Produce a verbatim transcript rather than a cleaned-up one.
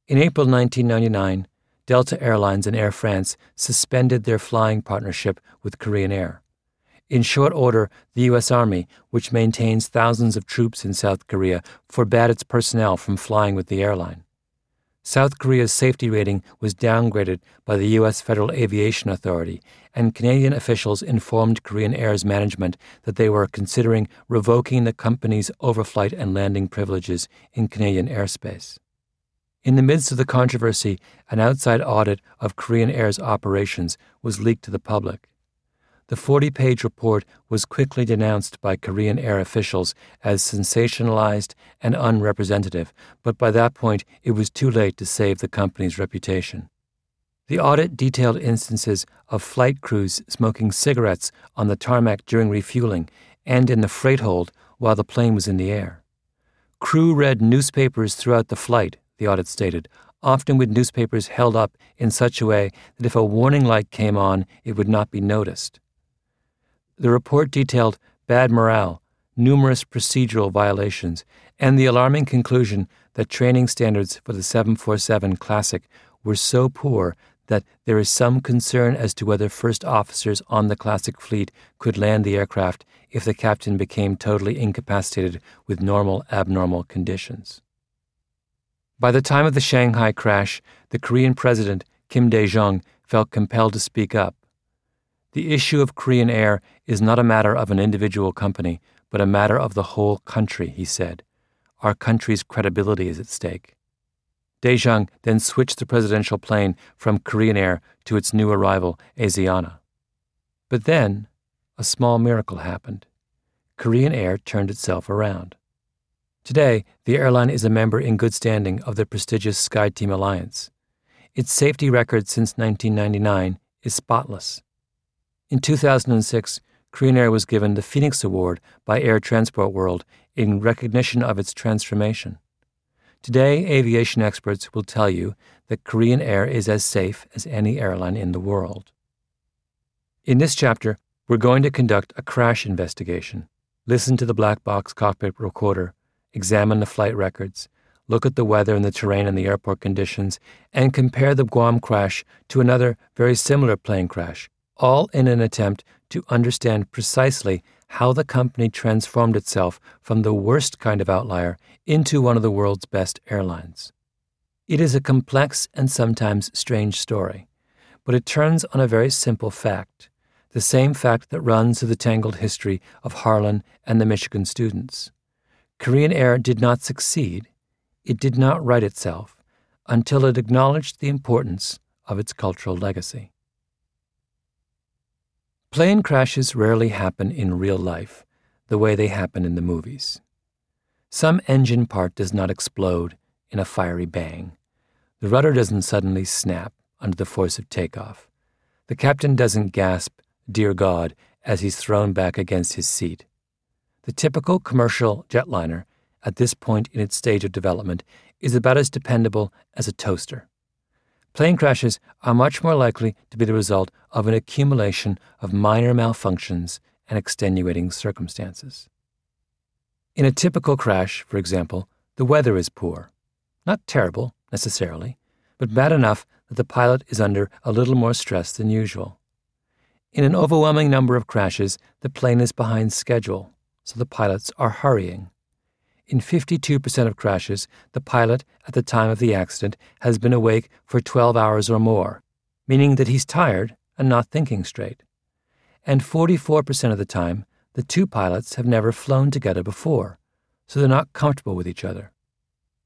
In April nineteen ninety-nine, Delta Airlines and Air France suspended their flying partnership with Korean Air. In short order, the U S Army, which maintains thousands of troops in South Korea, forbade its personnel from flying with the airline. South Korea's safety rating was downgraded by the U S Federal Aviation Authority, and Canadian officials informed Korean Air's management that they were considering revoking the company's overflight and landing privileges in Canadian airspace. In the midst of the controversy, an outside audit of Korean Air's operations was leaked to the public. The forty-page report was quickly denounced by Korean Air officials as sensationalized and unrepresentative, but by that point it was too late to save the company's reputation. The audit detailed instances of flight crews smoking cigarettes on the tarmac during refueling and in the freight hold while the plane was in the air. Crew read newspapers throughout the flight, the audit stated, often with newspapers held up in such a way that if a warning light came on, it would not be noticed. The report detailed bad morale, numerous procedural violations, and the alarming conclusion that training standards for the seven forty-seven Classic were so poor that there is some concern as to whether first officers on the Classic fleet could land the aircraft if the captain became totally incapacitated with normal abnormal conditions. By the time of the Shanghai crash, the Korean president, Kim Dae-jung, felt compelled to speak up. The issue of Korean Air is not a matter of an individual company, but a matter of the whole country, he said. Our country's credibility is at stake. Dae-jung then switched the presidential plane from Korean Air to its new arrival, Asiana. But then, a small miracle happened. Korean Air turned itself around. Today, the airline is a member in good standing of the prestigious SkyTeam Alliance. Its safety record since nineteen ninety-nine is spotless. In two thousand six, Korean Air was given the Phoenix Award by Air Transport World in recognition of its transformation. Today, aviation experts will tell you that Korean Air is as safe as any airline in the world. In this chapter, we're going to conduct a crash investigation, listen to the black box cockpit recorder, examine the flight records, look at the weather and the terrain and the airport conditions, and compare the Guam crash to another very similar plane crash, all in an attempt to understand precisely how the company transformed itself from the worst kind of outlier into one of the world's best airlines. It is a complex and sometimes strange story, but it turns on a very simple fact, the same fact that runs through the tangled history of Harlan and the Michigan students. Korean Air did not succeed, it did not right itself, until it acknowledged the importance of its cultural legacy. Plane crashes rarely happen in real life, the way they happen in the movies. Some engine part does not explode in a fiery bang. The rudder doesn't suddenly snap under the force of takeoff. The captain doesn't gasp, "Dear God," as he's thrown back against his seat. The typical commercial jetliner, at this point in its stage of development, is about as dependable as a toaster. Plane crashes are much more likely to be the result of an accumulation of minor malfunctions and extenuating circumstances. In a typical crash, for example, the weather is poor. Not terrible, necessarily, but bad enough that the pilot is under a little more stress than usual. In an overwhelming number of crashes, the plane is behind schedule, so the pilots are hurrying. In fifty-two percent of crashes, the pilot at the time of the accident has been awake for twelve hours or more, meaning that he's tired and not thinking straight. And forty-four percent of the time, the two pilots have never flown together before, so they're not comfortable with each other.